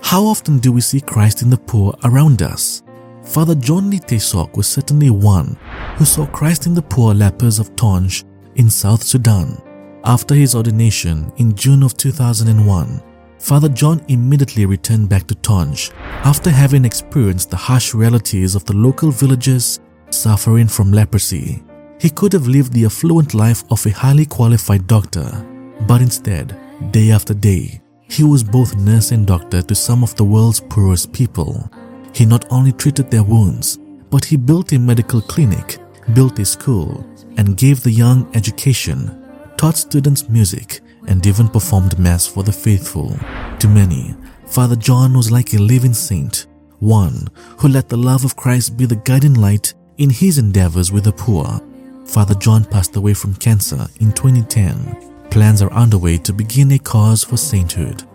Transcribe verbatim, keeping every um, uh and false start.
How often do we see Christ in the poor around us? Father John Lee Tae-sok was certainly one who saw Christ in the poor lepers of Tonj in South Sudan. After his ordination in June of two thousand one, Father John immediately returned back to Tonj after having experienced the harsh realities of the local villagers suffering from leprosy. He could have lived the affluent life of a highly qualified doctor, but instead, day after day, he was both nurse and doctor to some of the world's poorest people. He not only treated their wounds, but he built a medical clinic, built a school, and gave the young education, taught students music, and even performed mass for the faithful. To many, Father John was like a living saint, one who let the love of Christ be the guiding light in his endeavors with the poor. Father John passed away from cancer in twenty ten. Plans are underway to begin a cause for sainthood.